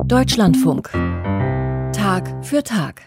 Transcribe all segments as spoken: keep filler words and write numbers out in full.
Deutschlandfunk. Tag für Tag.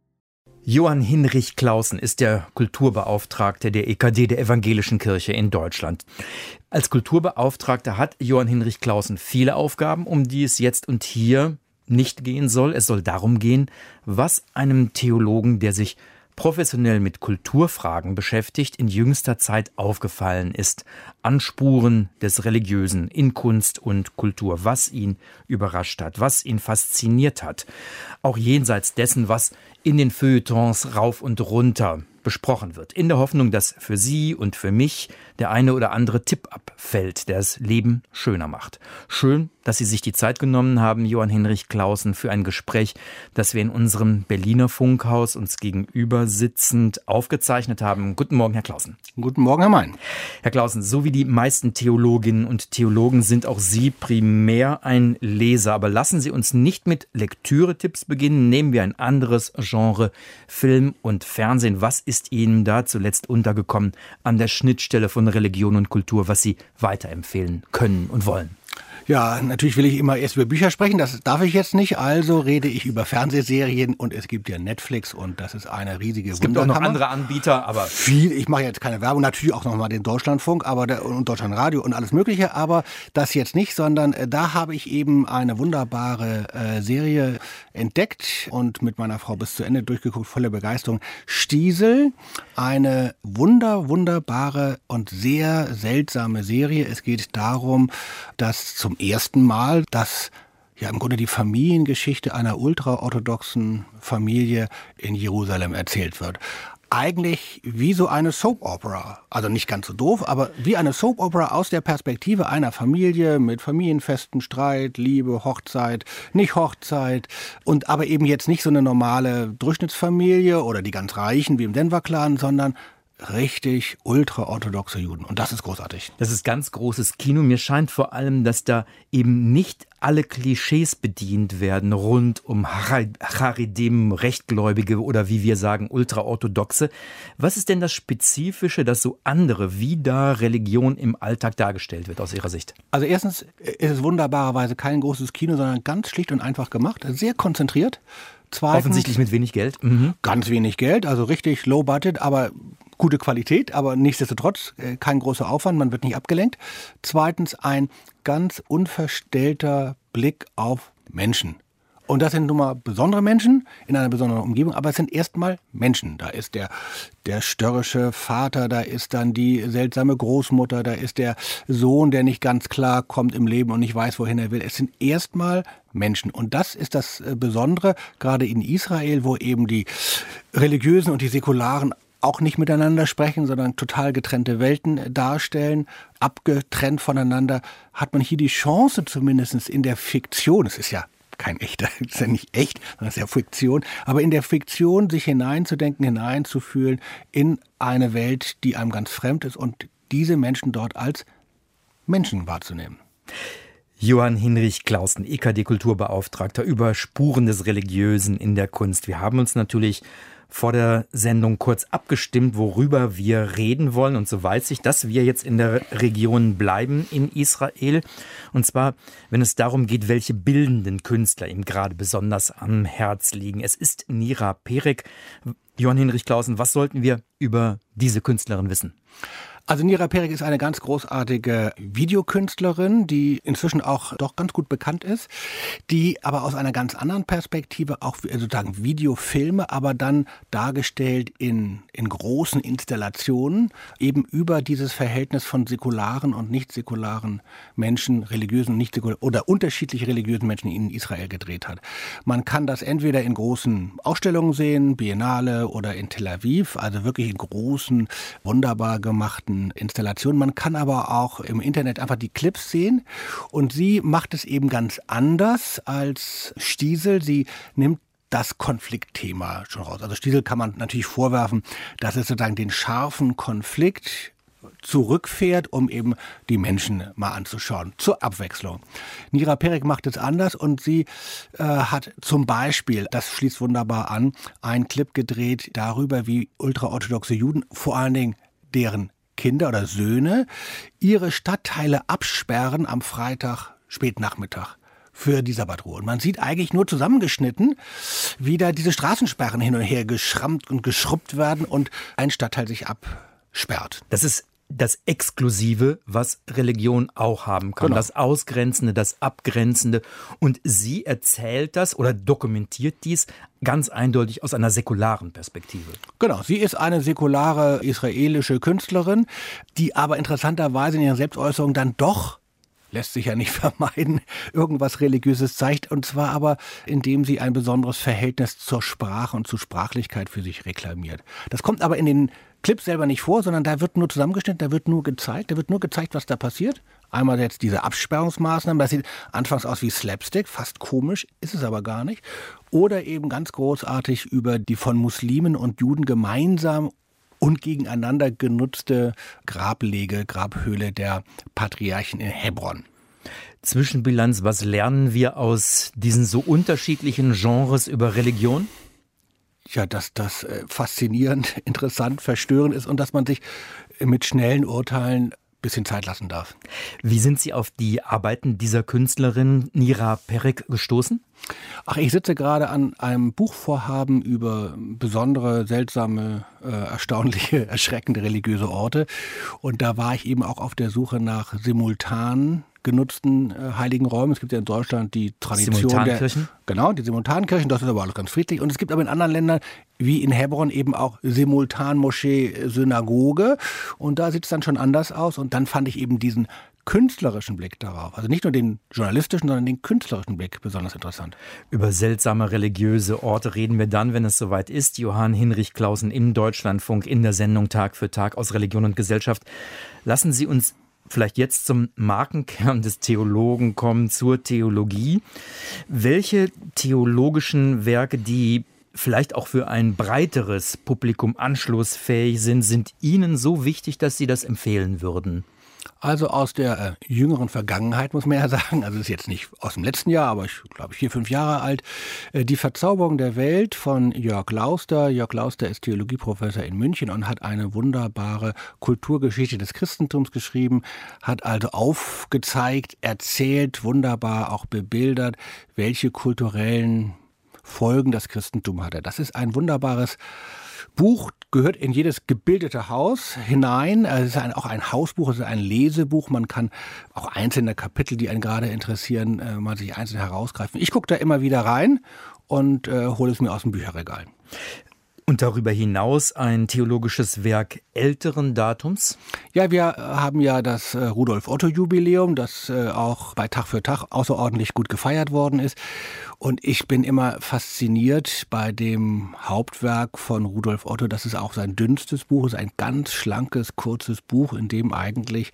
Johann Hinrich Claussen ist der Kulturbeauftragte der E K D, der Evangelischen Kirche in Deutschland. Als Kulturbeauftragter hat Johann Hinrich Claussen viele Aufgaben, um die es jetzt und hier nicht gehen soll. Es soll darum gehen, was einem Theologen, der sich professionell mit Kulturfragen beschäftigt, in jüngster Zeit aufgefallen ist. An Spuren des Religiösen in Kunst und Kultur, was ihn überrascht hat, was ihn fasziniert hat. Auch jenseits dessen, was in den Feuilletons rauf und runter besprochen wird. In der Hoffnung, dass für Sie und für mich der eine oder andere Tipp abfällt, der das Leben schöner macht. Schön, dass Sie sich die Zeit genommen haben, Johann Hinrich Claussen, für ein Gespräch, das wir in unserem Berliner Funkhaus uns gegenüber sitzend aufgezeichnet haben. Guten Morgen, Herr Claussen. Guten Morgen, Herr Mein. Herr Claussen, so wie die meisten Theologinnen und Theologen sind auch Sie primär ein Leser. Aber lassen Sie uns nicht mit Lektüretipps beginnen. Nehmen wir ein anderes Genre, Film und Fernsehen. Was ist Ihnen da zuletzt untergekommen an der Schnittstelle von Religion und Kultur, was Sie weiterempfehlen können und wollen? Ja, natürlich will ich immer erst über Bücher sprechen, das darf ich jetzt nicht, also rede ich über Fernsehserien und es gibt ja Netflix und das ist eine riesige Es gibt auch noch andere Anbieter, aber... Viel, ich mache jetzt keine Werbung, natürlich auch nochmal den Deutschlandfunk aber der, und Deutschlandradio und alles mögliche, aber das jetzt nicht, sondern äh, da habe ich eben eine wunderbare äh, Serie entdeckt und mit meiner Frau bis zu Ende durchgeguckt, voller Begeisterung. Stiesel, eine wunder, wunderbare und sehr seltsame Serie. Es geht darum, dass zum ersten Mal, dass ja im Grunde die Familiengeschichte einer ultraorthodoxen Familie in Jerusalem erzählt wird. Eigentlich wie so eine Soap Opera, also nicht ganz so doof, aber wie eine Soap Opera aus der Perspektive einer Familie mit Familienfesten, Streit, Liebe, Hochzeit, nicht Hochzeit und aber eben jetzt nicht so eine normale Durchschnittsfamilie oder die ganz Reichen wie im Denver-Clan, sondern richtig ultraorthodoxe Juden. Und das ist großartig. Das ist ganz großes Kino. Mir scheint vor allem, dass da eben nicht alle Klischees bedient werden rund um Charedim, Rechtgläubige oder wie wir sagen, Ultraorthodoxe. Was ist denn das Spezifische, das so andere, wie da Religion im Alltag dargestellt wird aus Ihrer Sicht? Also erstens ist es wunderbarerweise kein großes Kino, sondern ganz schlicht und einfach gemacht, sehr konzentriert. Zweitens, offensichtlich mit wenig Geld. Mhm. Ganz wenig Geld, also richtig low budget, aber gute Qualität, aber nichtsdestotrotz kein großer Aufwand, man wird nicht abgelenkt. Zweitens ein ganz unverstellter Blick auf Menschen. Und das sind nun mal besondere Menschen in einer besonderen Umgebung, aber es sind erstmal Menschen. Da ist der, der störrische Vater, da ist dann die seltsame Großmutter, da ist der Sohn, der nicht ganz klar kommt im Leben und nicht weiß, wohin er will. Es sind erstmal Menschen. Und das ist das Besondere, gerade in Israel, wo eben die Religiösen und die Säkularen auch nicht miteinander sprechen, sondern total getrennte Welten darstellen, abgetrennt voneinander, hat man hier die Chance zumindest in der Fiktion, es ist ja kein echter, es ist ja nicht echt, sondern es ist ja Fiktion, aber in der Fiktion sich hineinzudenken, hineinzufühlen in eine Welt, die einem ganz fremd ist und diese Menschen dort als Menschen wahrzunehmen. Johann Hinrich Claussen, E K D-Kulturbeauftragter, über Spuren des Religiösen in der Kunst. Wir haben uns natürlich vor der Sendung kurz abgestimmt, worüber wir reden wollen. Und so weiß ich, dass wir jetzt in der Region bleiben in Israel. Und zwar, wenn es darum geht, welche bildenden Künstler ihm gerade besonders am Herz liegen. Es ist Nira Perek. Johann Hinrich Claussen, was sollten wir über diese Künstlerin wissen? Also Nira Perek ist eine ganz großartige Videokünstlerin, die inzwischen auch doch ganz gut bekannt ist, die aber aus einer ganz anderen Perspektive auch sozusagen Videofilme, aber dann dargestellt in, in großen Installationen, eben über dieses Verhältnis von säkularen und nicht säkularen Menschen, religiösen und nicht säkularen oder unterschiedlich religiösen Menschen in Israel gedreht hat. Man kann das entweder in großen Ausstellungen sehen, Biennale oder in Tel Aviv, also wirklich in großen, wunderbar gemachten Installationen. Man kann aber auch im Internet einfach die Clips sehen und sie macht es eben ganz anders als Stiesel. Sie nimmt das Konfliktthema schon raus. Also Stiesel kann man natürlich vorwerfen, dass es sozusagen den scharfen Konflikt zurückfährt, um eben die Menschen mal anzuschauen, zur Abwechslung. Nira Perek macht es anders und sie äh, hat zum Beispiel, das schließt wunderbar an, einen Clip gedreht darüber, wie ultraorthodoxe Juden, vor allen Dingen deren Kinder oder Söhne, ihre Stadtteile absperren am Freitag spätnachmittag für die Sabbatruhe. Und man sieht eigentlich nur zusammengeschnitten, wie da diese Straßensperren hin und her geschrammt und geschrubbt werden und ein Stadtteil sich absperrt. Das ist das Exklusive, was Religion auch haben kann. Genau. Das Ausgrenzende, das Abgrenzende. Und sie erzählt das oder dokumentiert dies ganz eindeutig aus einer säkularen Perspektive. Genau, sie ist eine säkulare israelische Künstlerin, die aber interessanterweise in ihrer Selbstäußerung dann doch, lässt sich ja nicht vermeiden, irgendwas Religiöses zeigt. Und zwar aber, indem sie ein besonderes Verhältnis zur Sprache und zur Sprachlichkeit für sich reklamiert. Das kommt aber in den Clip selber nicht vor, sondern da wird nur zusammengeschnitten, da wird nur gezeigt, da wird nur gezeigt, was da passiert. Einmal jetzt diese Absperrungsmaßnahmen, das sieht anfangs aus wie Slapstick, fast komisch, ist es aber gar nicht. Oder eben ganz großartig über die von Muslimen und Juden gemeinsam und gegeneinander genutzte Grablege, Grabhöhle der Patriarchen in Hebron. Zwischenbilanz, was lernen wir aus diesen so unterschiedlichen Genres über Religion? Ja, dass das äh, faszinierend, interessant, verstörend ist und dass man sich mit schnellen Urteilen ein bisschen Zeit lassen darf. Wie sind Sie auf die Arbeiten dieser Künstlerin Nira Perek gestoßen? Ach, ich sitze gerade an einem Buchvorhaben über besondere, seltsame, äh, erstaunliche, erschreckende religiöse Orte. Und da war ich eben auch auf der Suche nach simultan genutzten äh, heiligen Räumen. Es gibt ja in Deutschland die Tradition Simultankirchen? der... Genau, die Simultankirchen, das ist aber alles ganz friedlich. Und es gibt aber in anderen Ländern, wie in Hebron, eben auch Simultanmoschee, Synagoge. Und da sieht es dann schon anders aus. Und dann fand ich eben diesen künstlerischen Blick darauf, also nicht nur den journalistischen, sondern den künstlerischen Blick besonders interessant. Über seltsame religiöse Orte reden wir dann, wenn es soweit ist. Johann Hinrich Clausen im Deutschlandfunk in der Sendung Tag für Tag aus Religion und Gesellschaft. Lassen Sie uns vielleicht jetzt zum Markenkern des Theologen kommen, zur Theologie. Welche theologischen Werke, die vielleicht auch für ein breiteres Publikum anschlussfähig sind, sind Ihnen so wichtig, dass Sie das empfehlen würden? Also aus der äh, jüngeren Vergangenheit, muss man ja sagen, also das ist jetzt nicht aus dem letzten Jahr, aber ich glaube vier, fünf Jahre alt, äh, die Verzauberung der Welt von Jörg Lauster. Jörg Lauster ist Theologieprofessor in München und hat eine wunderbare Kulturgeschichte des Christentums geschrieben, hat also aufgezeigt, erzählt, wunderbar auch bebildert, welche kulturellen Folgen das Christentum hatte. Das ist ein wunderbares Buch, gehört in jedes gebildete Haus hinein. Es ist ein, auch ein Hausbuch, es ist ein Lesebuch. Man kann auch einzelne Kapitel, die einen gerade interessieren, äh, mal sich einzeln herausgreifen. Ich gucke da immer wieder rein und äh, hole es mir aus dem Bücherregal. Und darüber hinaus ein theologisches Werk älteren Datums? Ja, wir haben ja das äh, Rudolf-Otto-Jubiläum, das äh, auch bei Tag für Tag außerordentlich gut gefeiert worden ist. Und ich bin immer fasziniert bei dem Hauptwerk von Rudolf Otto. Das ist auch sein dünnstes Buch, ist ein ganz schlankes, kurzes Buch, in dem eigentlich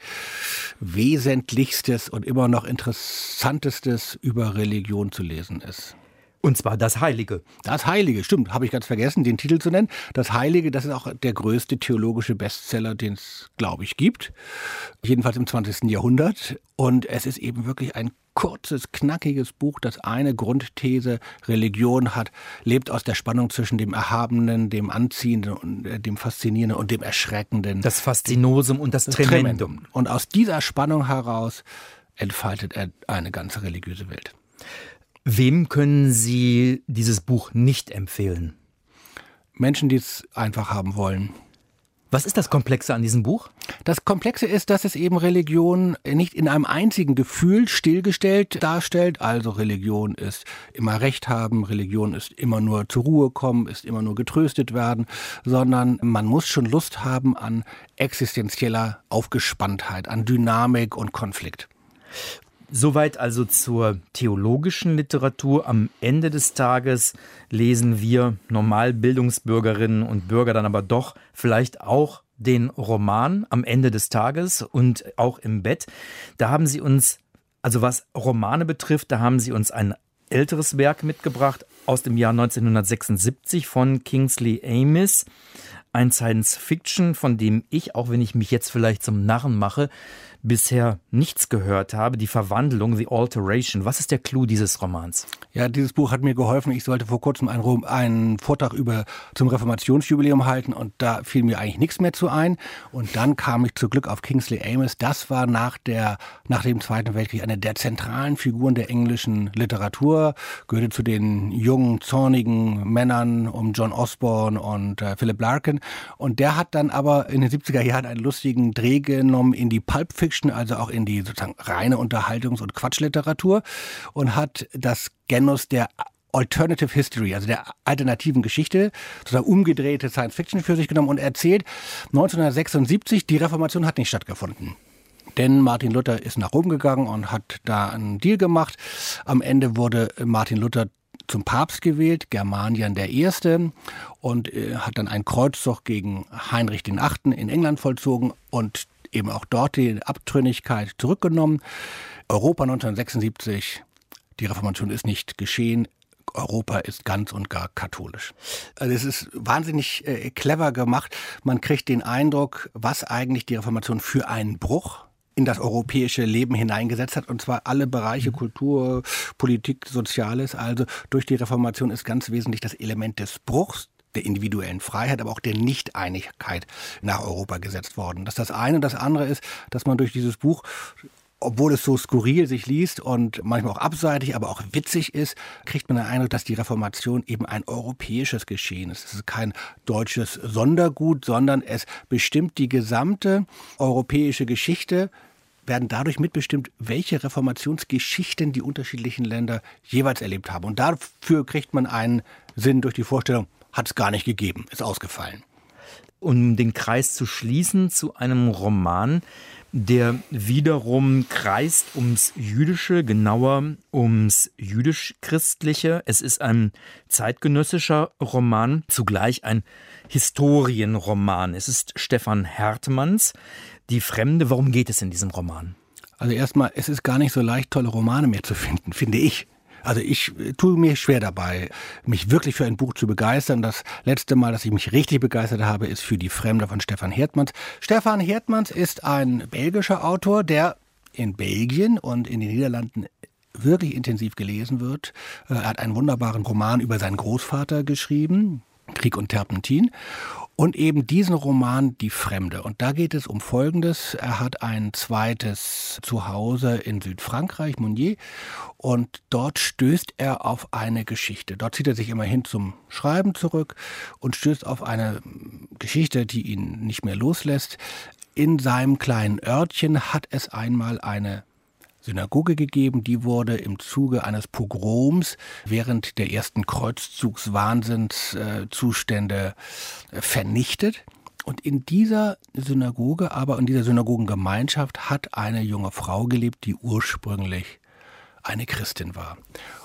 Wesentlichstes und immer noch Interessantestes über Religion zu lesen ist. Und zwar das Heilige. Das Heilige, stimmt, habe ich ganz vergessen, den Titel zu nennen. Das Heilige, das ist auch der größte theologische Bestseller, den es, glaube ich, gibt. Jedenfalls im zwanzigsten Jahrhundert. Und es ist eben wirklich ein kurzes, knackiges Buch, das eine Grundthese: Religion hat, lebt aus der Spannung zwischen dem Erhabenen, dem Anziehenden, und, äh, dem Faszinierenden und dem Erschreckenden. Das Faszinosum und das, das Tremendum. Tremendum. Und aus dieser Spannung heraus entfaltet er eine ganze religiöse Welt. Wem können Sie dieses Buch nicht empfehlen? Menschen, die es einfach haben wollen. Was ist das Komplexe an diesem Buch? Das Komplexe ist, dass es eben Religion nicht in einem einzigen Gefühl stillgestellt darstellt. Also Religion ist immer Recht haben, Religion ist immer nur zur Ruhe kommen, ist immer nur getröstet werden, sondern man muss schon Lust haben an existenzieller Aufgespanntheit, an Dynamik und Konflikt. Soweit also zur theologischen Literatur. Am Ende des Tages lesen wir Normalbildungsbürgerinnen und Bürger dann aber doch vielleicht auch den Roman am Ende des Tages und auch im Bett. Da haben Sie uns, also was Romane betrifft, da haben Sie uns ein älteres Werk mitgebracht, aus dem Jahr neunzehnhundertsechsundsiebzig von Kingsley Amis. Ein Science-Fiction, von dem ich, auch wenn ich mich jetzt vielleicht zum Narren mache, bisher nichts gehört habe. Die Verwandlung, The Alteration. Was ist der Clou dieses Romans? Ja, dieses Buch hat mir geholfen. Ich sollte vor kurzem einen, einen Vortrag über zum Reformationsjubiläum halten und da fiel mir eigentlich nichts mehr zu ein. Und dann kam ich zum Glück auf Kingsley Amis. Das war nach, der, nach dem Zweiten Weltkrieg eine der zentralen Figuren der englischen Literatur. Gehörte zu den jungen, zornigen Männern um John Osborne und äh, Philip Larkin. Und der hat dann aber in den siebziger Jahren einen lustigen Dreh genommen in die Pulp Fiction, also auch in die sozusagen reine Unterhaltungs- und Quatschliteratur und hat das Genus der Alternative History, also der alternativen Geschichte, sozusagen umgedrehte Science Fiction für sich genommen und erzählt, neunzehnhundertsechsundsiebzig, die Reformation hat nicht stattgefunden. Denn Martin Luther ist nach Rom gegangen und hat da einen Deal gemacht. Am Ende wurde Martin Luther zum Papst gewählt, Germanian der Erste, und äh, hat dann einen Kreuzzug gegen Heinrich den Achten in England vollzogen und eben auch dort die Abtrünnigkeit zurückgenommen. Europa neunzehnhundertsechsundsiebzig, die Reformation ist nicht geschehen. Europa ist ganz und gar katholisch. Also es ist wahnsinnig äh, clever gemacht. Man kriegt den Eindruck, was eigentlich die Reformation für einen Bruch in das europäische Leben hineingesetzt hat, und zwar alle Bereiche, Kultur, Politik, Soziales. Also durch die Reformation ist ganz wesentlich das Element des Bruchs, der individuellen Freiheit, aber auch der Nichteinigkeit nach Europa gesetzt worden. Das ist das eine. Das andere ist, dass man durch dieses Buch, obwohl es so skurril sich liest und manchmal auch abseitig, aber auch witzig ist, kriegt man den Eindruck, dass die Reformation eben ein europäisches Geschehen ist. Es ist kein deutsches Sondergut, sondern es bestimmt die gesamte europäische Geschichte, werden dadurch mitbestimmt, welche Reformationsgeschichten die unterschiedlichen Länder jeweils erlebt haben. Und dafür kriegt man einen Sinn durch die Vorstellung, hat es gar nicht gegeben, ist ausgefallen. Um den Kreis zu schließen zu einem Roman, der wiederum kreist ums Jüdische, genauer ums Jüdisch-Christliche. Es ist ein zeitgenössischer Roman, zugleich ein Historienroman. Es ist Stefan Hertmanns Die Fremde. Worum geht es in diesem Roman? Also erstmal, es ist gar nicht so leicht, tolle Romane mehr zu finden, finde ich. Also ich tue mir schwer dabei, mich wirklich für ein Buch zu begeistern. Das letzte Mal, dass ich mich richtig begeistert habe, ist für Die Fremde von Stefan Hertmanns. Stefan Hertmanns ist ein belgischer Autor, der in Belgien und in den Niederlanden wirklich intensiv gelesen wird. Er hat einen wunderbaren Roman über seinen Großvater geschrieben, Krieg und Terpentin. Und eben diesen Roman Die Fremde. Und da geht es um Folgendes. Er hat ein zweites Zuhause in Südfrankreich, Mounier. Und dort stößt er auf eine Geschichte. Dort zieht er sich immerhin zum Schreiben zurück und stößt auf eine Geschichte, die ihn nicht mehr loslässt. In seinem kleinen Örtchen hat es einmal eine Synagoge gegeben, die wurde im Zuge eines Pogroms während der ersten Kreuzzugswahnsinnszustände äh, vernichtet. Und in dieser Synagoge, aber in dieser Synagogengemeinschaft hat eine junge Frau gelebt, die ursprünglich eine Christin war.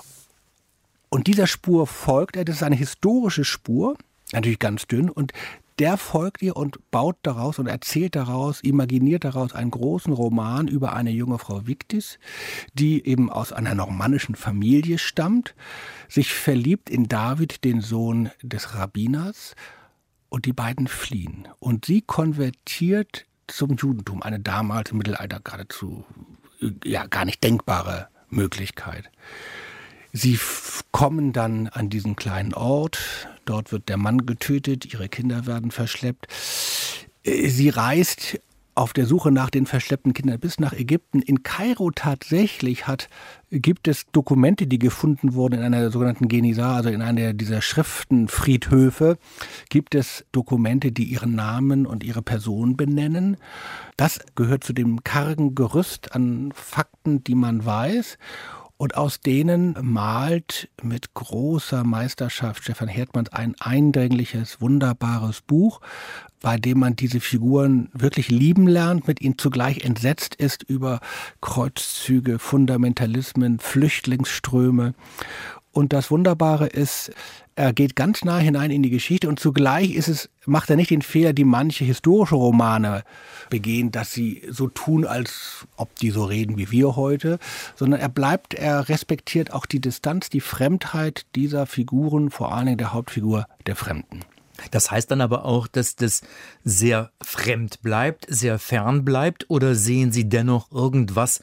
Und dieser Spur folgt er, das ist eine historische Spur, natürlich ganz dünn, und der folgt ihr und baut daraus und erzählt daraus, imaginiert daraus einen großen Roman über eine junge Frau Victis, die eben aus einer normannischen Familie stammt, sich verliebt in David, den Sohn des Rabbiners, und die beiden fliehen. Und sie konvertiert zum Judentum, eine damals im Mittelalter geradezu ja, gar nicht denkbare Möglichkeit. Sie f- kommen dann an diesen kleinen Ort, dort wird der Mann getötet, ihre Kinder werden verschleppt. Sie reist auf der Suche nach den verschleppten Kindern bis nach Ägypten. In Kairo tatsächlich hat, gibt es Dokumente, die gefunden wurden in einer sogenannten Genisa, also in einer dieser Schriftenfriedhöfe, gibt es Dokumente, die ihren Namen und ihre Person benennen. Das gehört zu dem kargen Gerüst an Fakten, die man weiß. Und aus denen malt mit großer Meisterschaft Stefan Hertmanns ein eindringliches, wunderbares Buch, bei dem man diese Figuren wirklich lieben lernt, mit ihnen zugleich entsetzt ist über Kreuzzüge, Fundamentalismen, Flüchtlingsströme. Und das Wunderbare ist, er geht ganz nah hinein in die Geschichte und zugleich ist es, macht er nicht den Fehler, die manche historische Romane begehen, dass sie so tun, als ob die so reden wie wir heute, sondern er bleibt, er respektiert auch die Distanz, die Fremdheit dieser Figuren, vor allen Dingen der Hauptfigur der Fremden. Das heißt dann aber auch, dass das sehr fremd bleibt, sehr fern bleibt, oder sehen Sie dennoch irgendwas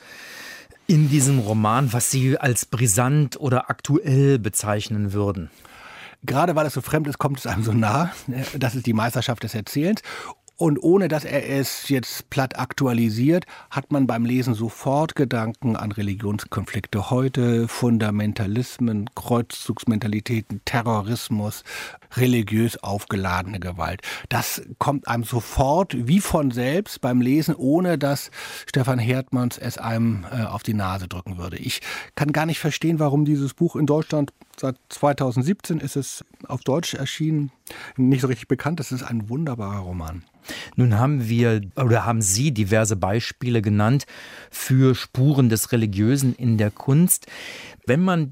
in diesem Roman, was Sie als brisant oder aktuell bezeichnen würden? Gerade weil es so fremd ist, kommt es einem so nah. Das ist die Meisterschaft des Erzählens. Und ohne dass er es jetzt platt aktualisiert, hat man beim Lesen sofort Gedanken an Religionskonflikte heute, Fundamentalismen, Kreuzzugsmentalitäten, Terrorismus, religiös aufgeladene Gewalt. Das kommt einem sofort wie von selbst beim Lesen, ohne dass Stefan Herdmanns es einem äh, auf die Nase drücken würde. Ich kann gar nicht verstehen, warum dieses Buch in Deutschland, seit zweitausendsiebzehn ist es auf Deutsch erschienen, nicht so richtig bekannt. Das ist ein wunderbarer Roman. Nun haben wir oder haben Sie diverse Beispiele genannt für Spuren des Religiösen in der Kunst. Wenn man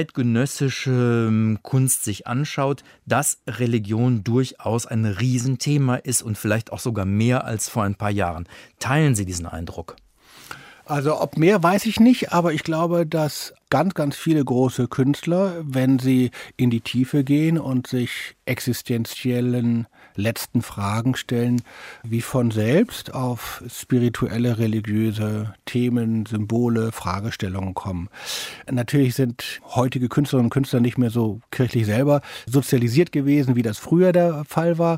zeitgenössische Kunst sich anschaut, dass Religion durchaus ein Riesenthema ist und vielleicht auch sogar mehr als vor ein paar Jahren. Teilen Sie diesen Eindruck? Also ob mehr, weiß ich nicht, aber ich glaube, dass ganz, ganz viele große Künstler, wenn sie in die Tiefe gehen und sich existenziellen letzten Fragen stellen, wie von selbst auf spirituelle, religiöse Themen, Symbole, Fragestellungen kommen. Natürlich sind heutige Künstlerinnen und Künstler nicht mehr so kirchlich selber sozialisiert gewesen, wie das früher der Fall war.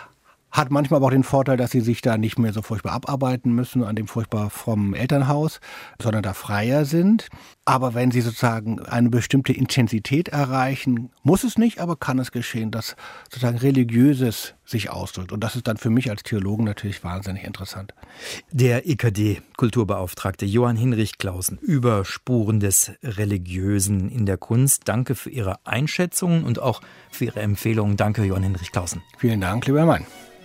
Hat manchmal aber auch den Vorteil, dass sie sich da nicht mehr so furchtbar abarbeiten müssen an dem furchtbar frommen Elternhaus, sondern da freier sind. Aber wenn sie sozusagen eine bestimmte Intensität erreichen, muss es nicht, aber kann es geschehen, dass sozusagen Religiöses sich ausdrückt. Und das ist dann für mich als Theologen natürlich wahnsinnig interessant. Der E K D-Kulturbeauftragte Johann Hinrich Clausen über Spuren des Religiösen in der Kunst. Danke für Ihre Einschätzungen und auch für Ihre Empfehlungen. Danke, Johann Hinrich Clausen. Vielen Dank, lieber Herr Mein.